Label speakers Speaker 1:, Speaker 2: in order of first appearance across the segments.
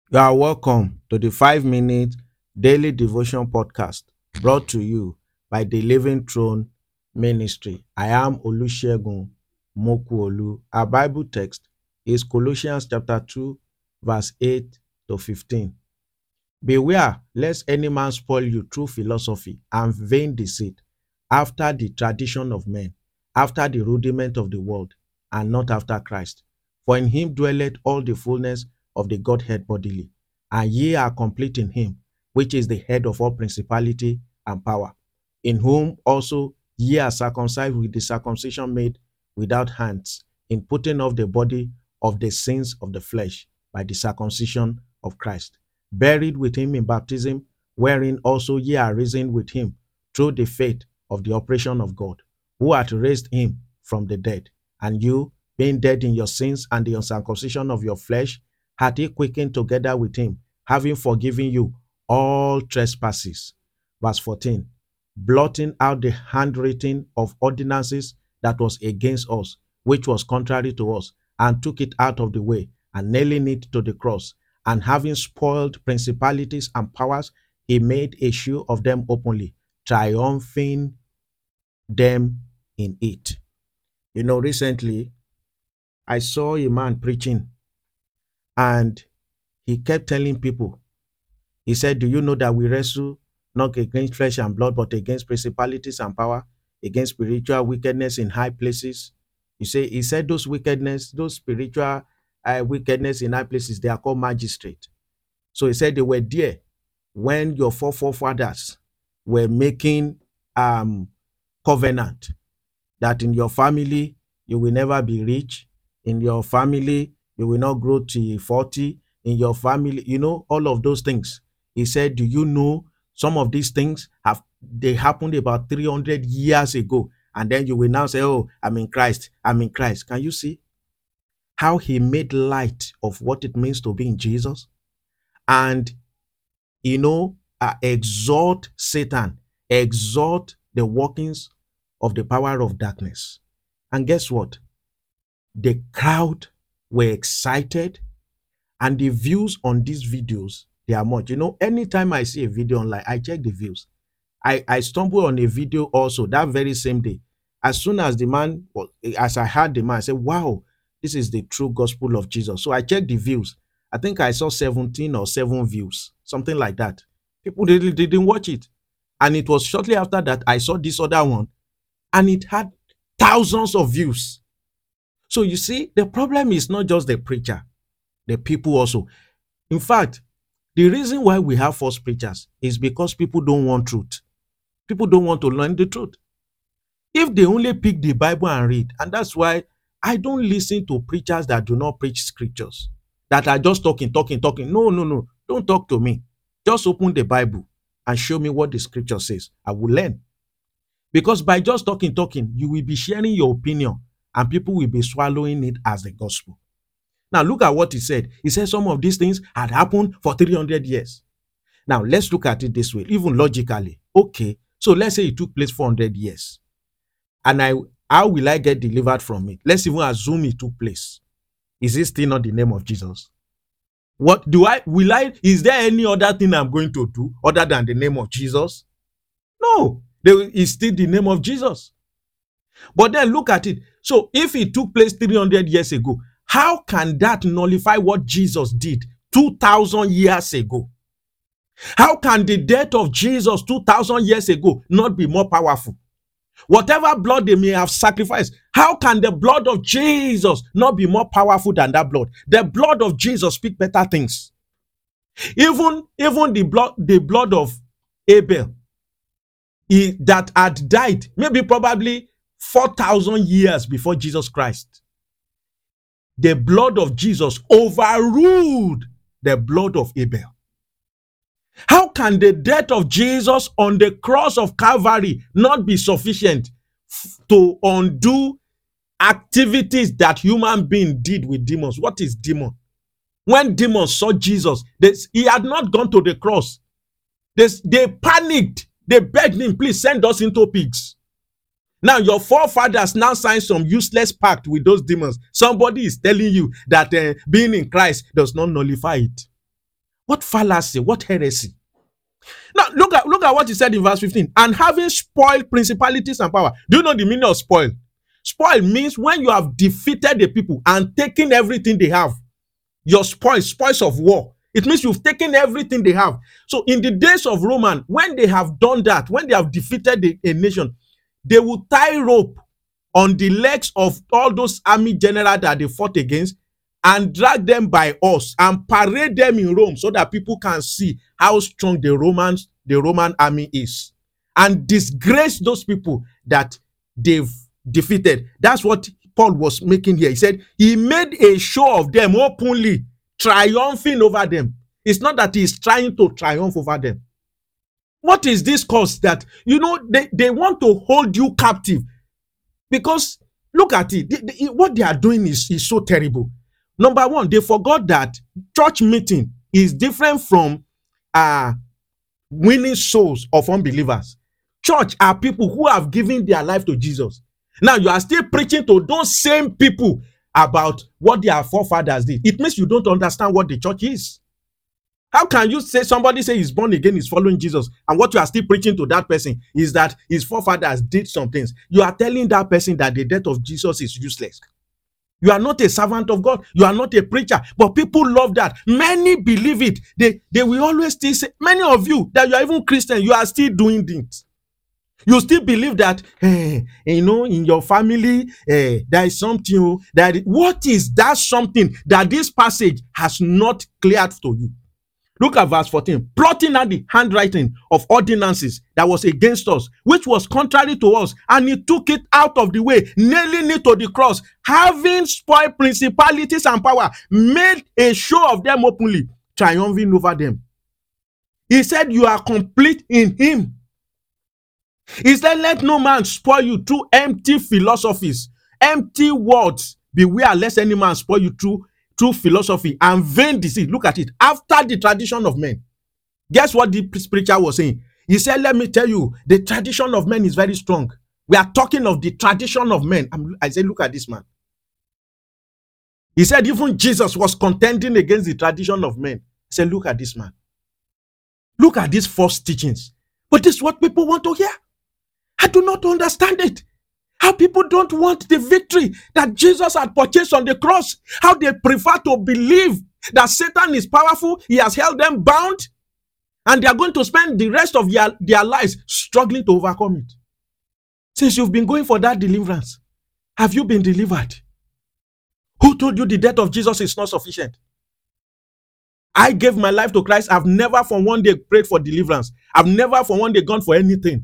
Speaker 1: You are welcome to the 5 minute daily devotion podcast brought to you by the Living Throne Ministry. I am Olusegun Mokuolu. Our Bible text is Colossians chapter 2, verse 8 to 15. Beware lest any man spoil you through philosophy and vain deceit, after the tradition of men, after the rudiment of the world, and not after Christ. For in him dwelleth all the fullness of the Godhead bodily, and ye are complete in him, which is the head of all principality and power, in whom also ye are circumcised with the circumcision made without hands, in putting off the body of the sins of the flesh by the circumcision of Christ, buried with him in baptism, wherein also ye are risen with him through the faith of the operation of God, who hath raised him from the dead. And you, being dead in your sins and the uncircumcision of your flesh, hath he quickened together with him, having forgiven you all trespasses. Verse 14. Blotting out the handwriting of ordinances that was against us, which was contrary to us, and took it out of the way, and nailing it to the cross, and having spoiled principalities and powers, he made a show of them openly, triumphing them in it. Recently I saw a man preaching, and he kept telling people, he said, do you know that we wrestle not against flesh and blood, but against principalities and power, against spiritual wickedness in high places? He said those wickedness, those spiritual wickedness in high places, they are called magistrate. So he said they were there when your forefathers were making covenant that in your family you will never be rich, in your family you will not grow to 40, in your family, all of those things. He said, do you know some of these things they happened about 300 years ago? And then you will now say, oh, I'm in Christ, I'm in Christ. Can you see how he made light of what it means to be in Jesus? And exhort Satan, exhort the workings of the power of darkness. And guess what? The crowd were excited, and the views on these videos, they are much. Anytime I see a video online, I check the views. I stumbled on a video also that very same day. As soon as as I heard the man, I said, wow, this is the true gospel of Jesus. So I checked the views. I think I saw 17 or 7 views, something like that. People really didn't watch it. And it was shortly after that I saw this other one, and it had thousands of views. So you see, the problem is not just the preacher, the people also. In fact, the reason why we have false preachers is because people don't want truth. People don't want to learn the truth. If they only pick the Bible and read, and that's why I don't listen to preachers that do not preach scriptures, that are just talking. No. Don't talk to me. Just open the Bible and show me what the scripture says. I will learn. Because by just talking, you will be sharing your opinion, and people will be swallowing it as the gospel. Now, look at what he said. He said some of these things had happened for 300 years. Now, let's look at it this way, even logically. Okay, so let's say it took place 400 years. And how will I get delivered from it? Let's even assume it took place. Is it still not the name of Jesus? Is there any other thing I'm going to do other than the name of Jesus? No, it's still the name of Jesus. But then look at it. So if it took place 300 years ago, how can that nullify what Jesus did 2,000 years ago? How can the death of Jesus 2,000 years ago not be more powerful? Whatever blood they may have sacrificed, how can the blood of Jesus not be more powerful than that blood? The blood of Jesus speaks better things. Even the blood of Abel, that had died maybe probably 4,000 years before Jesus Christ. The blood of Jesus overruled the blood of Abel. How can the death of Jesus on the cross of Calvary not be sufficient to undo activities that human beings did with demons? What is demon? When demons saw Jesus, he had not gone to the cross. They panicked. They begged him, please send us into pigs. Now, your forefathers now signed some useless pact with those demons. Somebody is telling you that being in Christ does not nullify it. What fallacy, what heresy. Now, look at what he said in verse 15. And having spoiled principalities and power. Do you know the meaning of spoil? Spoil means when you have defeated the people and taken everything they have. Your spoils of war. It means you've taken everything they have. So in the days of Roman, when they have done that, when they have defeated a nation, they will tie rope on the legs of all those army generals that they fought against and drag them by horse and parade them in Rome so that people can see how strong the Roman army is, and disgrace those people that they've defeated. That's what Paul was making here. He said he made a show of them openly, triumphing over them. It's not that he's trying to triumph over them. What is this cause that, they want to hold you captive? Because look at it. What they are doing is so terrible. Number one, they forgot that church meeting is different from winning souls of unbelievers. Church are people who have given their life to Jesus. Now you are still preaching to those same people about what their forefathers did. It means you don't understand what the church is. How can you say somebody say he's born again, is following Jesus, and what you are still preaching to that person is that his forefathers did some things? You are telling that person that the death of Jesus is useless. You are not a servant of God. You are not a preacher. But people love that. Many believe it. They will always still say, many of you that you are even Christian, you are still doing things. You still believe that, in your family, there is something what is that something that this passage has not cleared to you? Look at verse 14. Plotting out the handwriting of ordinances that was against us, which was contrary to us, and he took it out of the way, nailing it to the cross, having spoiled principalities and power, made a show of them openly, triumphing over them. He said, you are complete in him. He said, let no man spoil you through empty philosophies, empty words. Beware lest any man spoil you through philosophy and vain deceit. Look at it. After the tradition of men. Guess what the preacher was saying? He said, let me tell you, the tradition of men is very strong. We are talking of the tradition of men. I said, look at this man. He said, even Jesus was contending against the tradition of men. I said, look at this man. Look at these false teachings. But this is what people want to hear. I do not understand it. How people don't want the victory that Jesus had purchased on the cross. How they prefer to believe that Satan is powerful. He has held them bound. And they are going to spend the rest of their lives struggling to overcome it. Since you've been going for that deliverance, have you been delivered? Who told you the death of Jesus is not sufficient? I gave my life to Christ. I've never for one day prayed for deliverance. I've never for one day gone for anything.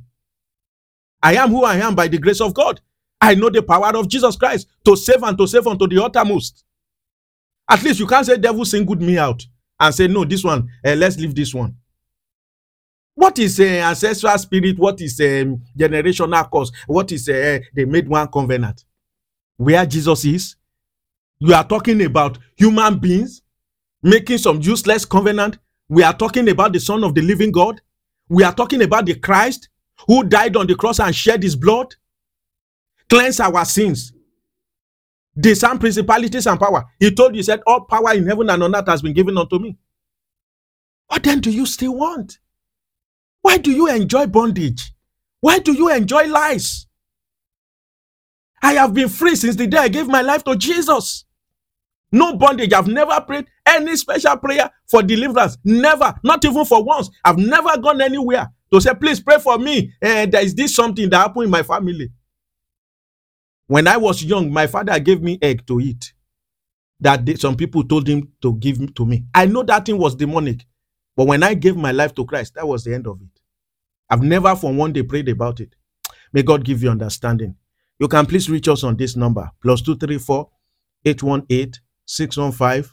Speaker 1: I am who I am by the grace of God. I know the power of Jesus Christ to save and to save unto the uttermost. At least you can't say devil singled me out and say, no, this one, let's leave this one. What is ancestral spirit? What is generational curse? What is they made one covenant? Where Jesus is? You are talking about human beings making some useless covenant. We are talking about the Son of the living God. We are talking about the Christ who died on the cross and shed his blood, cleanse our sins, disarm principalities and power. He told you, he said, all power in heaven and on earth has been given unto me. What then do you still want? Why do you enjoy bondage? Why do you enjoy lies? I have been free since the day I gave my life to Jesus. No bondage. I've never prayed any special prayer for deliverance. Never. Not even for once. I've never gone anywhere to say, please pray for me. There is this something that happened in my family. When I was young, my father gave me egg to eat. Some people told him to give to me. I know that thing was demonic. But when I gave my life to Christ, that was the end of it. I've never for one day prayed about it. May God give you understanding. You can please reach us on this number, +234 818 615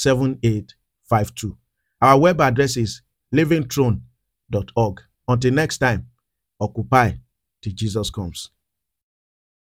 Speaker 1: 7852. Our web address is livingthrone.org. Until next time, occupy till Jesus comes.